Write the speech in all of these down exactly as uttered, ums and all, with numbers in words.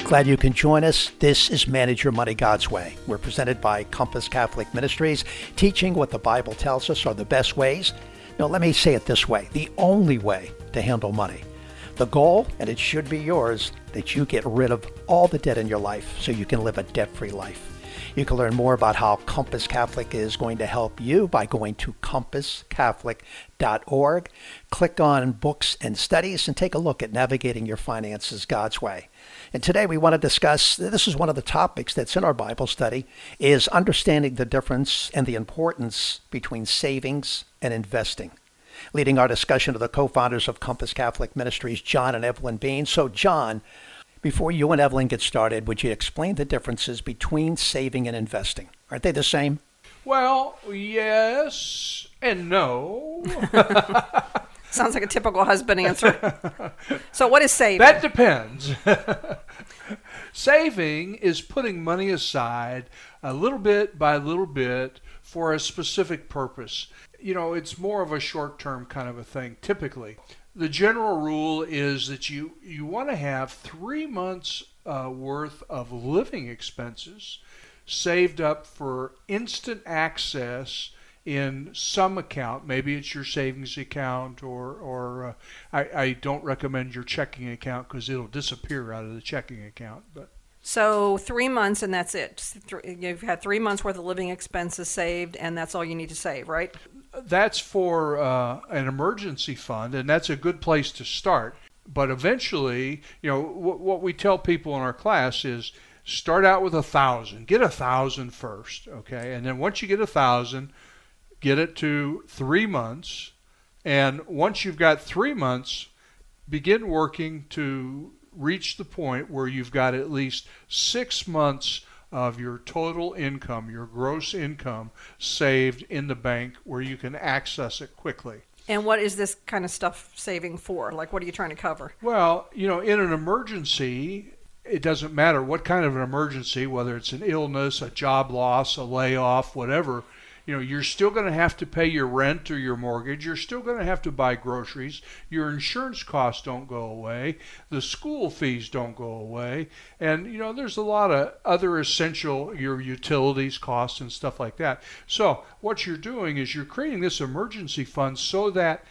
Glad you can join us. This is Manage Your Money God's Way. We're presented by Compass Catholic Ministries, teaching what the Bible tells us are the best ways. Now, let me say it this way, the only way to handle money. The goal, and it should be yours, that you get rid of all the debt in your life so you can live a debt-free life. You can learn more about how Compass Catholic is going to help you by going to compass catholic dot org. Click on Books and Studies and take a look at navigating your finances God's way. And today we want to discuss, this is one of the topics that's in our Bible study, is understanding the difference and the importance between savings and investing. Leading our discussion are the co-founders of Compass Catholic Ministries, John and Evelyn Bean. So John, before you and Evelyn get started, would you explain the differences between saving and investing? Aren't they the same? Well, yes and no. Sounds like a typical husband answer. So what is saving? That depends. Saving is putting money aside a little bit by little bit for a specific purpose. You know, it's more of a short-term kind of a thing, typically. The general rule is that you, you want to have three months uh, worth of living expenses saved up for instant access in some account. Maybe it's your savings account, or, or uh, I, I don't recommend your checking account because it'll disappear out of the checking account. But So three months and that's it. You've had three months worth of living expenses saved, and that's all you need to save, right? That's for uh, an emergency fund, and that's a good place to start. But eventually, you know, w- what we tell people in our class is start out with a thousand. Get a thousand first, okay? And then once you get a thousand, get it to three months. And once you've got three months, begin working to reach the point where you've got at least six months of your total income, your gross income, saved in the bank where you can access it quickly. And what is this kind of stuff saving for? Like, what are you trying to cover? Well, you know, in an emergency, it doesn't matter what kind of an emergency, whether it's an illness, a job loss, a layoff, whatever. You know, you're still going to have to pay your rent or your mortgage. You're still going to have to buy groceries. Your insurance costs don't go away. The school fees don't go away. And, you know, there's a lot of other essential, your utilities costs and stuff like that. So what you're doing is you're creating this emergency fund so that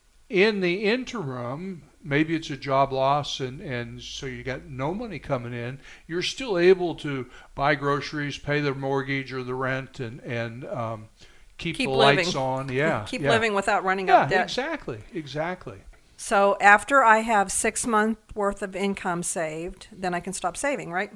in the interim, maybe it's a job loss and, and so you got no money coming in, you're still able to buy groceries, pay the mortgage or the rent, and, and um, keep, keep the living. lights on. Yeah, keep yeah. living without running yeah, up debt. exactly, exactly. So after I have six months worth of income saved, then I can stop saving, right?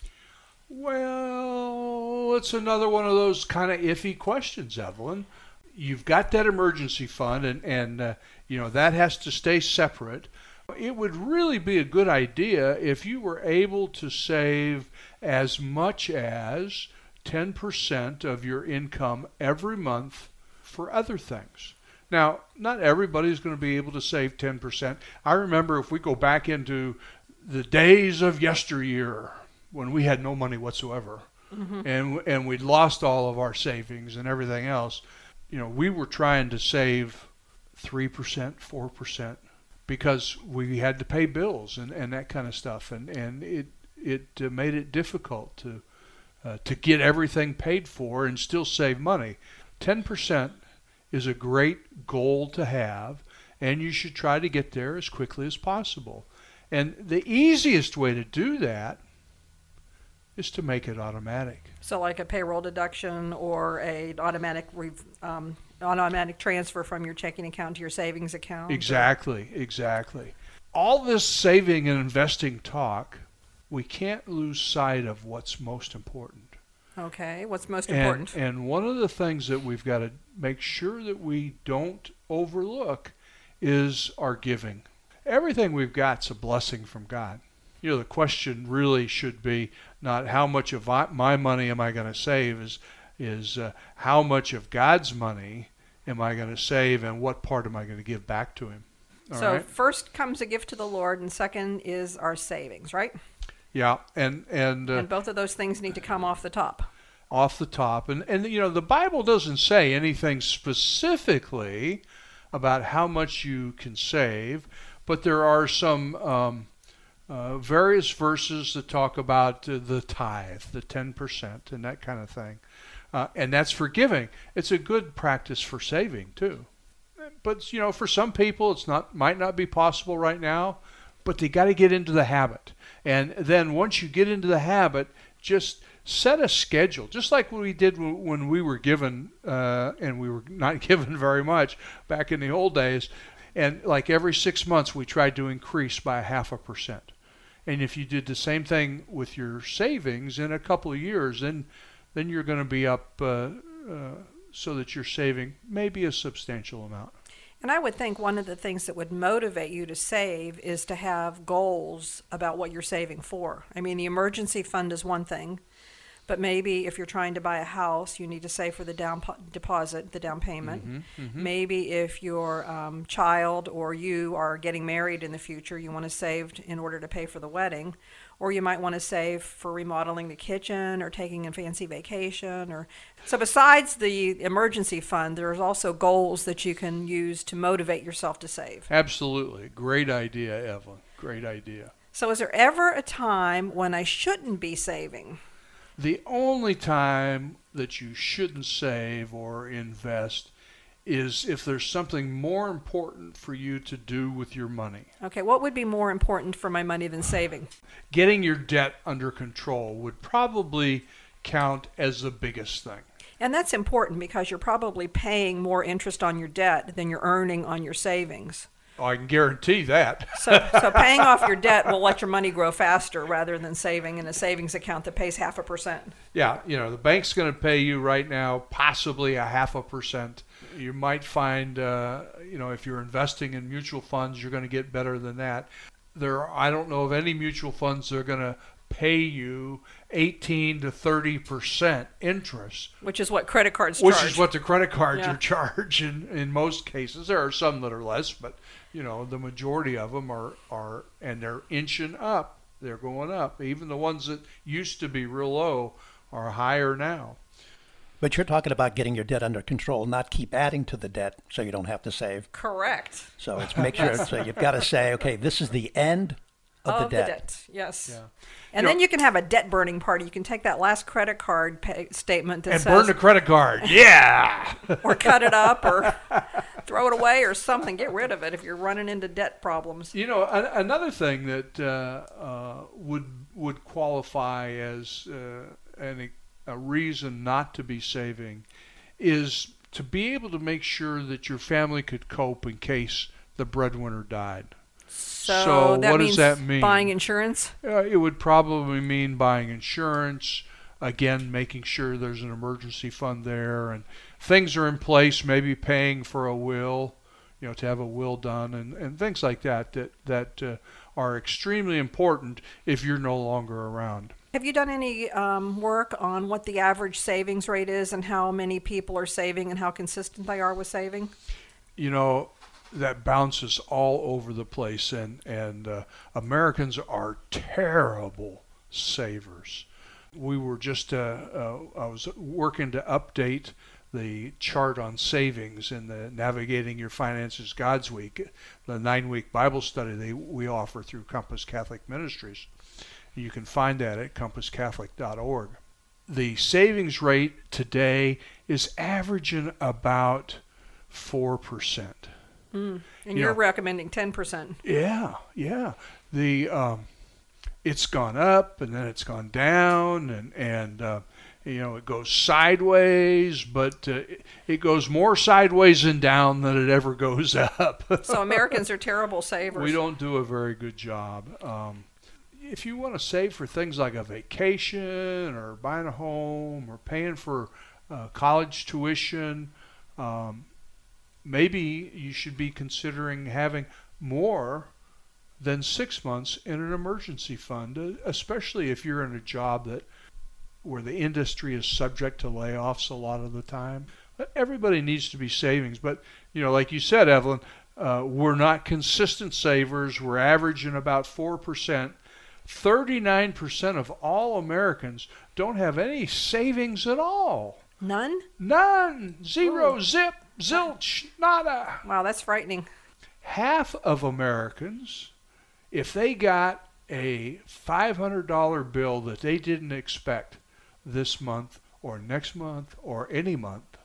Well, it's another one of those kind of iffy questions, Evelyn. You've got that emergency fund, and, and uh, you know, that has to stay separate. It would really be a good idea if you were able to save as much as ten percent of your income every month for other things. Now, not everybody's going to be able to save ten percent. I remember if we go back into the days of yesteryear when we had no money whatsoever, mm-hmm. and and we'd lost all of our savings and everything else, you know, we were trying to save three percent, four percent because we had to pay bills and, and that kind of stuff. And, and it it uh, made it difficult to uh, to get everything paid for and still save money. ten percent is a great goal to have, and you should try to get there as quickly as possible. And the easiest way to do that is to make it automatic. So like a payroll deduction or a automatic um, automatic transfer from your checking account to your savings account. Exactly, exactly. All this saving and investing talk, we can't lose sight of what's most important. Okay, what's most and, important? And one of the things that we've got to make sure that we don't overlook is our giving. Everything we've got's a blessing from God. You know, the question really should be not how much of my money am I going to save, is is uh, how much of God's money am I going to save, and what part am I going to give back to Him? All so right? First comes a gift to the Lord, and second is our savings, right? Yeah, and and, uh, and both of those things need to come off the top. Off the top, and and you know, the Bible doesn't say anything specifically about how much you can save, but there are some um, uh, various verses that talk about uh, the tithe, the ten percent, and that kind of thing. Uh, and that's for giving. It's a good practice for saving too. But you know, for some people, it's not might not be possible right now. But they got to get into the habit. And then once you get into the habit, just set a schedule, just like what we did when we were given, uh, and we were not given very much back in the old days. And like every six months, we tried to increase by a half a percent. And if you did the same thing with your savings in a couple of years, then then you're going to be up uh, uh, so that you're saving maybe a substantial amount. And I would think one of the things that would motivate you to save is to have goals about what you're saving for. I mean, the emergency fund is one thing, but maybe if you're trying to buy a house, you need to save for the down po- deposit, the down payment. Mm-hmm, mm-hmm. Maybe if your um, child or you are getting married in the future, you want to save in order to pay for the wedding. Or you might want to save for remodeling the kitchen or taking a fancy vacation. Or so besides the emergency fund, there's also goals that you can use to motivate yourself to save. Absolutely. Great idea, Evelyn. Great idea. So is there ever a time when I shouldn't be saving? The only time that you shouldn't save or invest is if there's something more important for you to do with your money. Okay, what would be more important for my money than saving? Getting your debt under control would probably count as the biggest thing. And that's important because you're probably paying more interest on your debt than you're earning on your savings. Oh, I can guarantee that. So, so paying off your debt will let your money grow faster rather than saving in a savings account that pays half a percent. Yeah, you know, the bank's going to pay you right now possibly a half a percent. You might find, uh, you know, if you're investing in mutual funds, you're going to get better than that. There, are, I don't know of any mutual funds that are going to pay you eighteen to thirty percent interest. Which is what credit cards Which charge. is what the credit cards Yeah. are charging in most cases. There are some that are less, but, you know, the majority of them are, are and they're inching up. They're going up. Even the ones that used to be real low are higher now. But you're talking about getting your debt under control, not keep adding to the debt so you don't have to save. Correct. So it's make sure, so you've got to say, okay, this is the end of, Of the, the debt. debt, yes. Yeah. And You then know- you can have a debt burning party. You can take that last credit card pay statement that And says, burn the credit card. Yeah. or cut it up, or throw it away, or something. Get rid of it if you're running into debt problems. You know, a, another thing that uh, uh, would would qualify as uh, an, a reason not to be saving is to be able to make sure that your family could cope in case the breadwinner died. So, So that what does means that mean? buying insurance. Uh, it would probably mean buying insurance, again, making sure there's an emergency fund there, and things are in place, maybe paying for a will, you know, to have a will done, and, and things like that that, that uh, are extremely important if you're no longer around. Have you done any um, work on what the average savings rate is and how many people are saving and how consistent they are with saving? You know, that bounces all over the place, and, and uh, Americans are terrible savers. We were just, uh, uh, I was working to update the chart on savings in the Navigating Your Finances God's Week, the nine-week Bible study they, we offer through Compass Catholic Ministries. You can find that at compass catholic dot org. The savings rate today is averaging about four percent. Mm. And You you're know- recommending ten percent. Yeah, yeah. The um, it's gone up and then it's gone down, and and uh, you know, it goes sideways, but uh, it, it goes more sideways and down than it ever goes up. So Americans are terrible savers. We don't do a very good job. Um, if you want to save for things like a vacation or buying a home or paying for uh, college tuition, um, maybe you should be considering having more than six months in an emergency fund, especially if you're in a job that where the industry is subject to layoffs a lot of the time. Everybody needs to be savings, but you know, like you said, Evelyn, uh, we're not consistent savers. We're averaging about four percent. thirty-nine percent of all Americans don't have any savings at all. None? None. Zero. Oh. Zip. Zilch. Nada. Wow, that's frightening. Half of Americans, if they got a five hundred dollars bill that they didn't expect this month or next month or any month,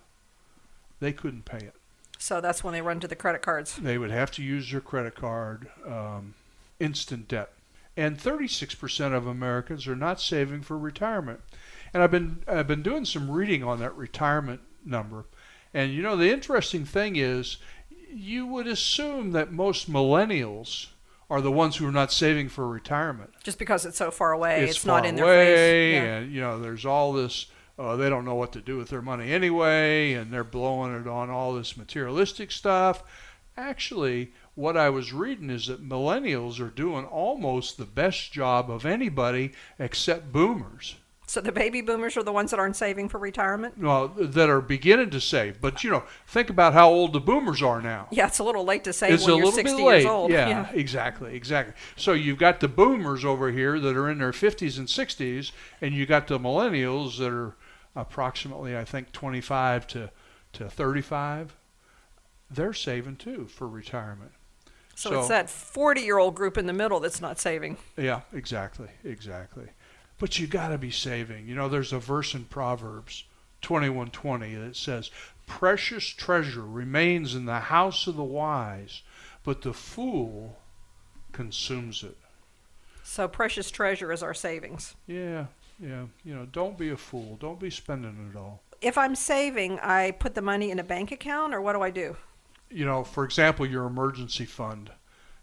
they couldn't pay it. So that's when they run to the credit cards. They would have to use their credit card, um, instant debt. And thirty-six percent of Americans are not saving for retirement. And I've been I've been doing some reading on that retirement number. And you know, the interesting thing is, you would assume that most millennials are the ones who are not saving for retirement. Just because it's so far away, It's, it's, far not in their away, face. Yeah. and you know, there's all this. Uh, they don't know what to do with their money anyway, and they're blowing it on all this materialistic stuff. Actually, what I was reading is that millennials are doing almost the best job of anybody except boomers. So the baby boomers are the ones that aren't saving for retirement? Well, that are beginning to save. But, you know, think about how old the boomers are now. Yeah, it's a little late to save It's when a you're little sixty bit late. years old. Yeah, Yeah. exactly, exactly. So you've got the boomers over here that are in their fifties and sixties, and you got the millennials that are approximately, I think, twenty-five to, to thirty-five. They're saving, too, for retirement. So, it's that forty-year-old group in the middle that's not saving. Yeah, exactly, exactly. But you got to be saving. You know, there's a verse in Proverbs twenty-one twenty that says, "Precious treasure remains in the house of the wise, but the fool consumes it." So precious treasure is our savings. Yeah, yeah. You know, don't be a fool. Don't be spending it all. If I'm saving, I put the money in a bank account, or what do I do? You know, for example, your emergency fund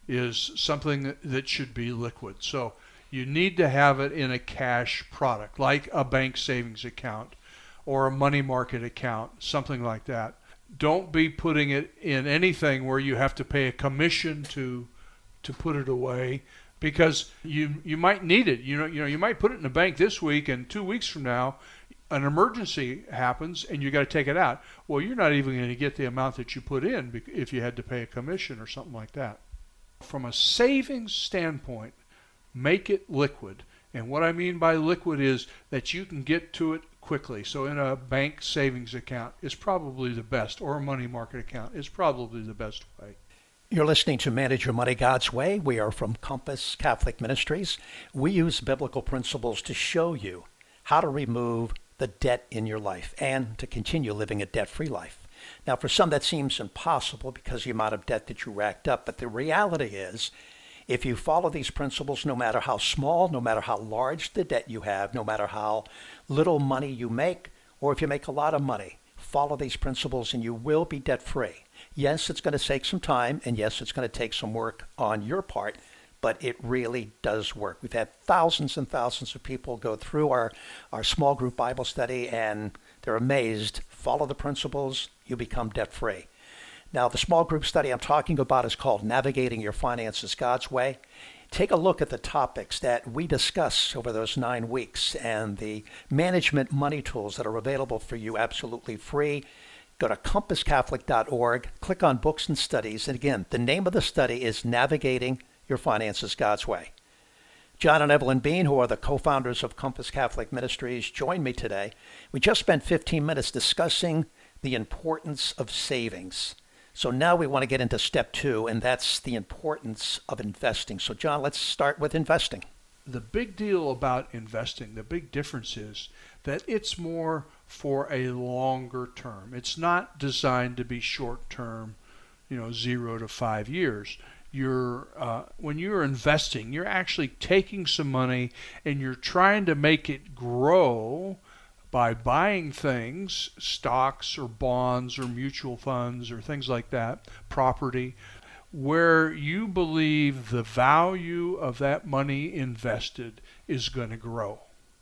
is something that, that should be liquid. So you need to have it in a cash product, like a bank savings account or a money market account, something like that. Don't be putting it in anything where you have to pay a commission to to put it away, because you you might need it. You know, you know, you might put it in a bank this week, and two weeks from now, an emergency happens and you got to take it out. Well, you're not even going to get the amount that you put in if you had to pay a commission or something like that. From a savings standpoint, make it liquid. And what I mean by liquid is that you can get to it quickly. So in a bank savings account is probably the best, or a money market account is probably the best way. You're listening to Manage Your Money God's Way. We are from Compass Catholic Ministries. We use biblical principles to show you how to remove the debt in your life and to continue living a debt-free life. Now, for some, that seems impossible because of the amount of debt that you racked up. But the reality is, if you follow these principles, no matter how small, no matter how large the debt you have, no matter how little money you make, or if you make a lot of money, follow these principles and you will be debt-free. Yes, it's going to take some time, and yes, it's going to take some work on your part, but it really does work. We've had thousands and thousands of people go through our, our small group Bible study, and they're amazed. Follow the principles, you become debt-free. Now, the small group study I'm talking about is called Navigating Your Finances God's Way. Take a look at the topics that we discuss over those nine weeks and the management money tools that are available for you absolutely free. Go to compass catholic dot org, click on Books and Studies, and again, the name of the study is Navigating Your Finances God's Way. John and Evelyn Bean, who are the co-founders of Compass Catholic Ministries, joined me today. We just spent fifteen minutes discussing the importance of savings. So now we want to get into step two, and that's the importance of investing. So John, let's start with investing. The big deal about investing, the big difference is that it's more for a longer term. It's not designed to be short term, you know, zero to five years. You're uh, when you're investing, you're actually taking some money and you're trying to make it grow by buying things, stocks or bonds or mutual funds or things like that, property, where you believe the value of that money invested is going to grow.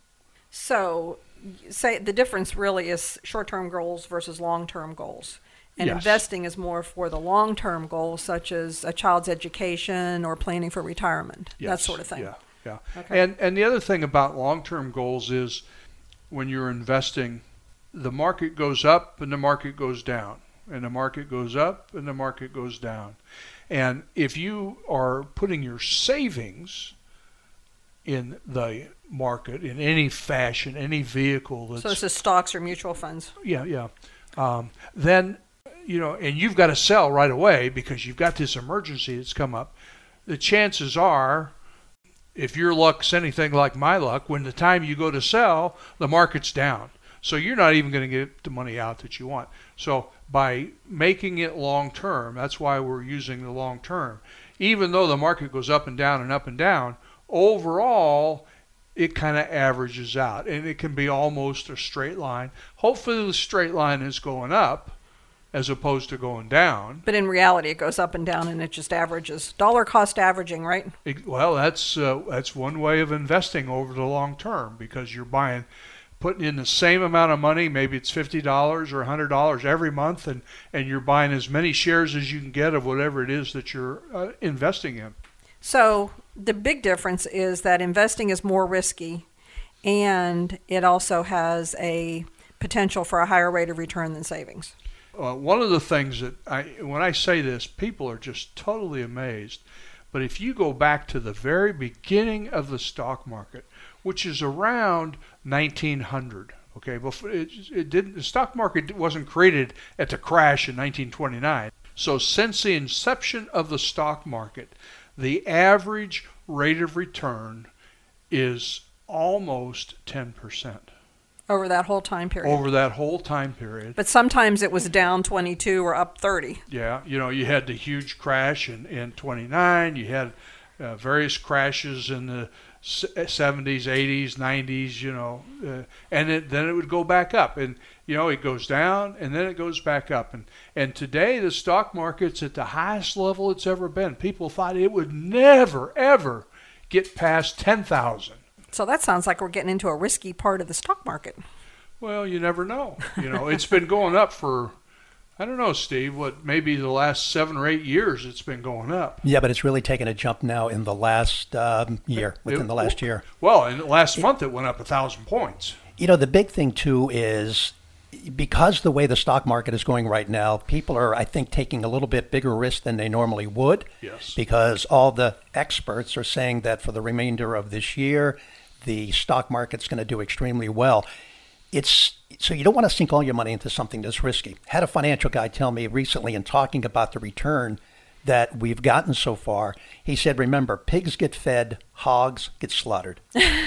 So, say the difference really is short-term goals versus long-term goals. And Yes. investing is more for the long-term goals, such as a child's education or planning for retirement, that Yes, sort of thing. Yeah, yeah. Okay. And and the other thing about long-term goals is when you're investing, the market goes up and the market goes down, and the market goes up and the market goes down. And if you are putting your savings in the market in any fashion, any vehicle that's So this is stocks or mutual funds. yeah, yeah. Um, then, you know, and you've got to sell right away because you've got this emergency that's come up. The chances are if your luck's anything like my luck, when the time you go to sell, the market's down. So you're not even going to get the money out that you want. So by making it long term, that's why we're using the long term. Even though the market goes up and down and up and down, overall, it kind of averages out. And it can be almost a straight line. Hopefully the straight line is going up as opposed to going down. But in reality, it goes up and down, and it just averages. Dollar cost averaging, right? It, well, that's uh, that's one way of investing over the long term, because you're buying, putting in the same amount of money, maybe it's fifty dollars or one hundred dollars every month, and, and you're buying as many shares as you can get of whatever it is that you're uh, investing in. So the big difference is that investing is more risky, and it also has a potential for a higher rate of return than savings. Uh, one of the things that I, when I say this, people are just totally amazed. But if you go back to the very beginning of the stock market, which is around nineteen hundred, okay, before it, it didn't, the stock market wasn't created at the crash in nineteen twenty-nine. So since the inception of the stock market, the average rate of return is almost ten percent. Over that whole time period. Over that whole time period. But sometimes it was down twenty-two or up thirty. Yeah, you know, you had the huge crash in, in twenty-nine. You had uh, various crashes in the seventies, eighties, nineties, you know, uh, and it, then it would go back up. And, you know, it goes down and then it goes back up. And, and today the stock market's at the highest level it's ever been. People thought it would never, ever get past ten thousand. So that sounds like we're getting into a risky part of the stock market. Well, you never know. You know, it's been going up for, I don't know, Steve, what, maybe the last seven or eight years it's been going up. Yeah, but it's really taken a jump now in the last um, year, within It- the last year. Well, and last month it went up a thousand points. You know, the big thing, too, is because the way the stock market is going right now, people are, I think, taking a little bit bigger risk than they normally would. Yes. Because all the experts are saying that for the remainder of this year, the stock market's going to do extremely well. It's so you don't want to sink all your money into something that's risky. Had a financial guy tell me recently in talking about the return that we've gotten so far, he said, remember, pigs get fed, hogs get slaughtered.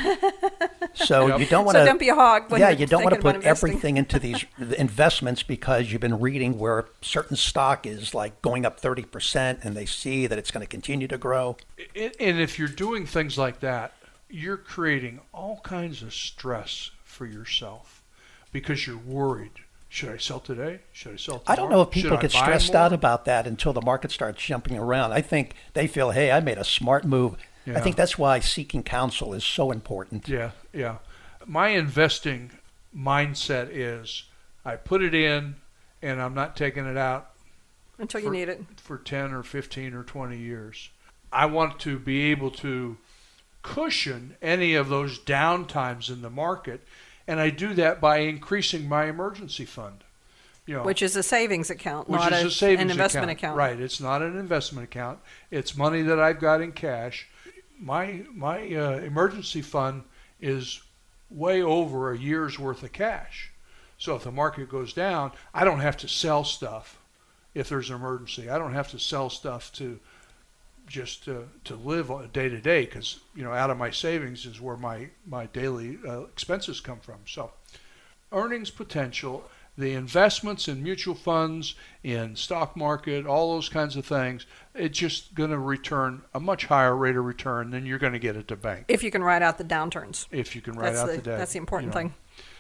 So Yep. you don't want to. So don't be a hog when yeah, you're you don't want to thinking put about investing. everything into these investments because you've been reading where certain stock is like going up thirty percent and they see that it's going to continue to grow. And and if you're doing things like that, you're creating all kinds of stress for yourself because you're worried. Should I sell today? Should I sell tomorrow? I don't know if people Should I get buy stressed more? out about that until the market starts jumping around. I think they feel, hey, I made a smart move. Yeah. I think that's why seeking counsel is so important. Yeah, yeah. My investing mindset is I put it in and I'm not taking it out Until you for- need it. for ten or fifteen or twenty years. I want to be able to cushion any of those downtimes in the market, and I do that by increasing my emergency fund. You know, Which is a savings account, which not is a, a savings an investment account. Right, it's not an investment account. It's money that I've got in cash. My my uh, emergency fund is way over a year's worth of cash. So if the market goes down, I don't have to sell stuff if there's an emergency. I don't have to sell stuff to just uh, to live on day to day because, you know, out of my savings is where my, my daily uh, expenses come from. So earnings potential, the investments in mutual funds, in stock market, all those kinds of things, it's just going to return a much higher rate of return than you're going to get at the bank If you can ride out the downturns. if you can write That's out the, the day. that's the important you know. thing.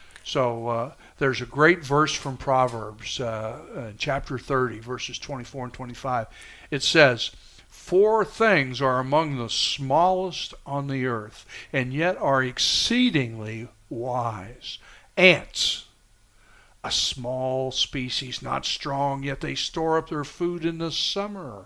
So uh, there's a great verse from Proverbs, uh, uh, chapter thirty, verses twenty-four and twenty-five. It says, "Four things are among the smallest on the earth, and yet are exceedingly wise. Ants, a small species, not strong, yet they store up their food in the summer."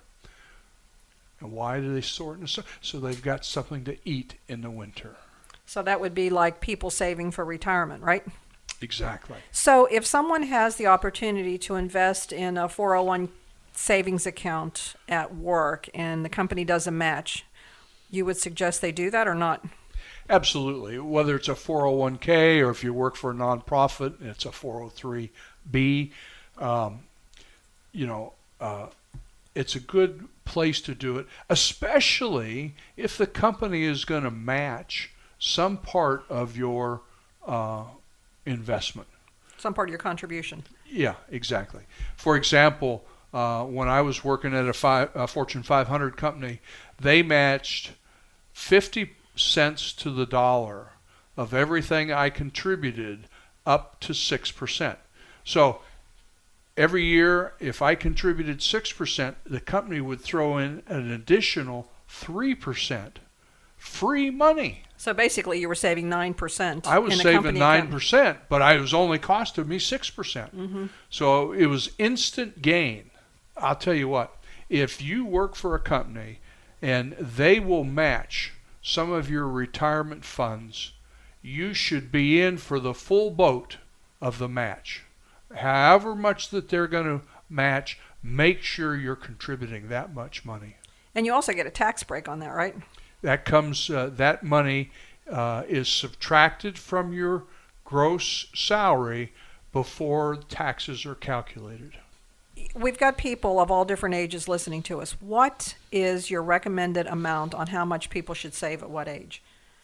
And why do they store it in the summer? So they've got something to eat in the winter. So that would be like people saving for retirement, right? Exactly. So if someone has the opportunity to invest in a four oh one savings account at work and the company does a match, you would suggest they do that or not? Absolutely. Whether it's a four oh one k or if you work for a nonprofit, it's a four oh three b. Um, you know, uh, it's a good place to do it, especially if the company is going to match some part of your uh, investment. Some part of your contribution. Yeah, exactly. For example, uh, when I was working at a, five, a Fortune five hundred company, they matched fifty cents to the dollar of everything I contributed up to six percent. So every year, if I contributed six percent, the company would throw in an additional three percent. Free money. So basically you were saving nine percent. I was in a saving company nine account. percent, but I was only costing me six percent. Mm-hmm. So it was instant gain. I'll tell you what, if you work for a company and they will match some of your retirement funds, you should be in for the full boat of the match. However much that they're going to match, make sure you're contributing that much money. And you also get a tax break on that, right? That comes, uh, that money uh, is subtracted from your gross salary before taxes are calculated. We've got people of all different ages listening to us. What is your recommended amount on how much people should save at what age?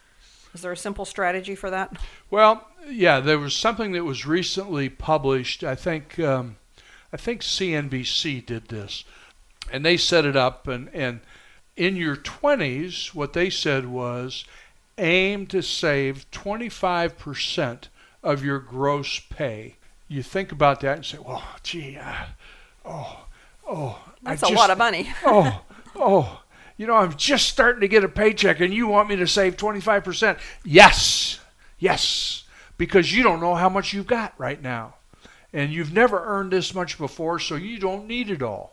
Is there a simple strategy for that? Well, yeah, there was something that was recently published. I think um, I think C N B C did this, and they set it up. And, and in your twenties, what they said was aim to save twenty-five percent of your gross pay. You think about that and say, well, gee, uh, oh, oh. That's I a just, lot of money. oh, oh. You know, I'm just starting to get a paycheck and you want me to save twenty-five percent. Yes, yes, because you don't know how much you've got right now. And you've never earned this much before, so you don't need it all.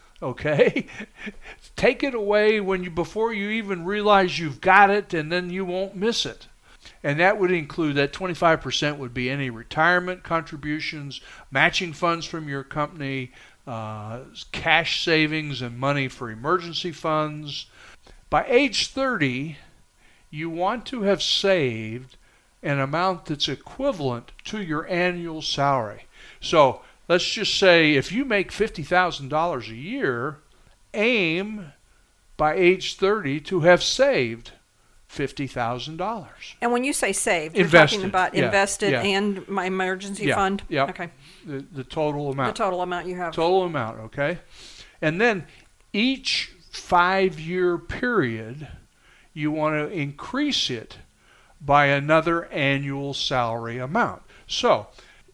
Okay? Take it away when you before you even realize you've got it, and then you won't miss it. And that would include, that twenty-five percent would be any retirement contributions, matching funds from your company, uh, cash savings and money for emergency funds. By age thirty, you want to have saved an amount that's equivalent to your annual salary. So let's just say if you make fifty thousand dollars a year, aim by age thirty to have saved fifty thousand dollars. And when you say saved, you're Invested, talking about yeah, invested yeah. and my emergency Yeah, fund? yeah. Okay. The, the total amount. The total amount you have. Total amount, okay? And then each five-year period, you want to increase it by another annual salary amount. So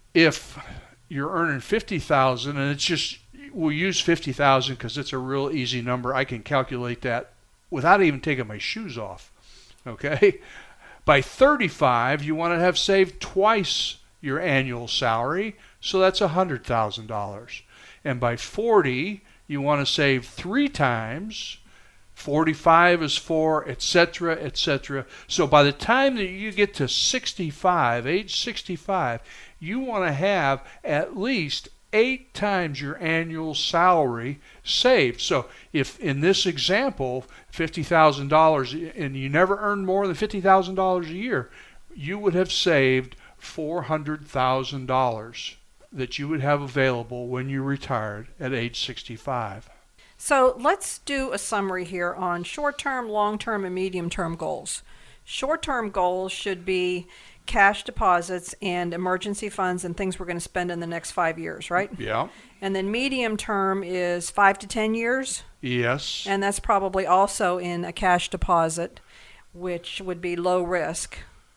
if you're earning fifty thousand dollars, and it's just, we'll use fifty thousand dollars because it's a real easy number. I can calculate that without even taking my shoes off, okay? By thirty-five, you want to have saved twice your annual salary, so that's one hundred thousand dollars. And by forty, you want to save three times. forty-five is four, et cetera, et cetera. So by the time that you get to sixty-five, age sixty-five, you want to have at least eight times your annual salary saved. So if in this example, fifty thousand dollars, and you never earned more than fifty thousand dollars a year, you would have saved four hundred thousand dollars that you would have available when you retired at age sixty-five. So let's do a summary here on short-term, long-term, and medium-term goals. Short-term goals should be cash deposits and emergency funds and things we're going to spend in the next five years, right? Yeah. And then medium-term is five to ten years, Yes. and that's probably also in a cash deposit, which would be low risk,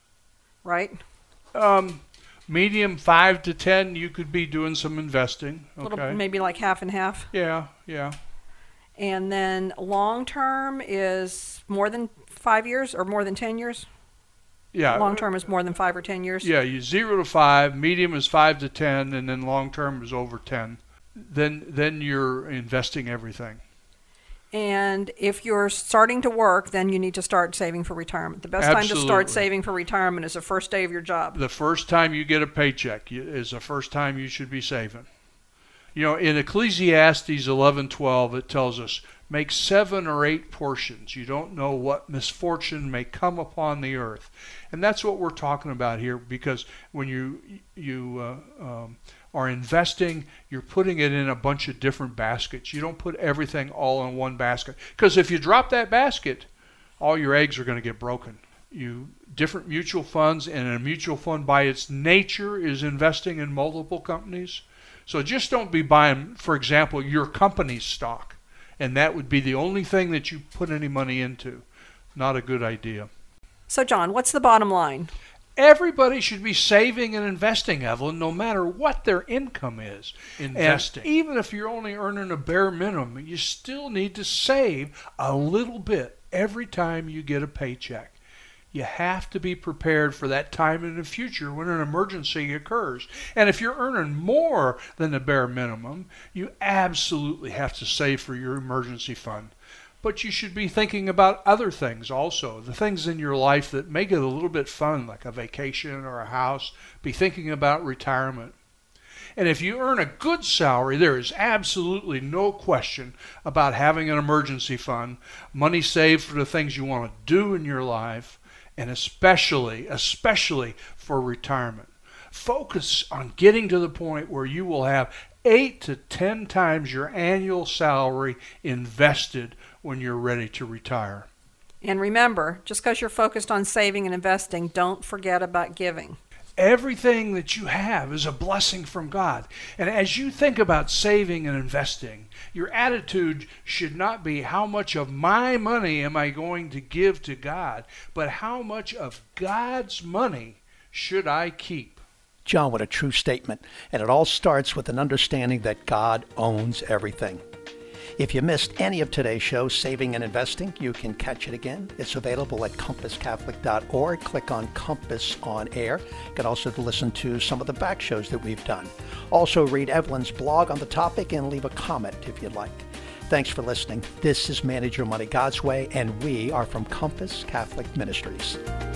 right? Um, medium five to ten, you could be doing some investing. A little, Okay. maybe like half and half. Yeah, yeah. And then long-term is more than five years or more than ten years? Yeah. Long-term is more than five or ten years? Yeah, you zero to five, medium is five to ten, and then long term is over ten. Then then you're investing everything. And if you're starting to work, then you need to start saving for retirement. The best time to Absolutely. start saving for retirement is the first day of your job. The first time you get a paycheck you- is the first time you should be saving. You know, in Ecclesiastes eleven twelve, it tells us, make seven or eight portions. You don't know what misfortune may come upon the earth. And that's what we're talking about here, because when you you uh, um, or investing, you're putting it in a bunch of different baskets. You don't put everything all in one basket. Because if you drop that basket, all your eggs are going to get broken. You different mutual funds, and a mutual fund by its nature is investing in multiple companies. So just don't be buying, for example, your company's stock, and that would be the only thing that you put any money into. Not a good idea. So John, what's the bottom line? Everybody should be saving and investing, Evelyn, no matter what their income is. Investing. And even if you're only earning a bare minimum, you still need to save a little bit every time you get a paycheck. You have to be prepared for that time in the future when an emergency occurs. And if you're earning more than the bare minimum, you absolutely have to save for your emergency fund. But you should be thinking about other things also, the things in your life that make it a little bit fun, like a vacation or a house. Be thinking about retirement. And if you earn a good salary, there is absolutely no question about having an emergency fund, money saved for the things you want to do in your life, and especially, especially for retirement. Focus on getting to the point where you will have eight to ten times your annual salary invested when you're ready to retire. And remember, just because you're focused on saving and investing, don't forget about giving. Everything that you have is a blessing from God. And as you think about saving and investing, your attitude should not be how much of my money am I going to give to God, but how much of God's money should I keep? John, what a true statement. And it all starts with an understanding that God owns everything. If you missed any of today's show, Saving and Investing, you can catch it again. It's available at compass catholic dot org. Click on Compass on Air. You can also listen to some of the back shows that we've done. Also, read Evelyn's blog on the topic and leave a comment if you'd like. Thanks for listening. This is Manage Your Money God's Way, and we are from Compass Catholic Ministries.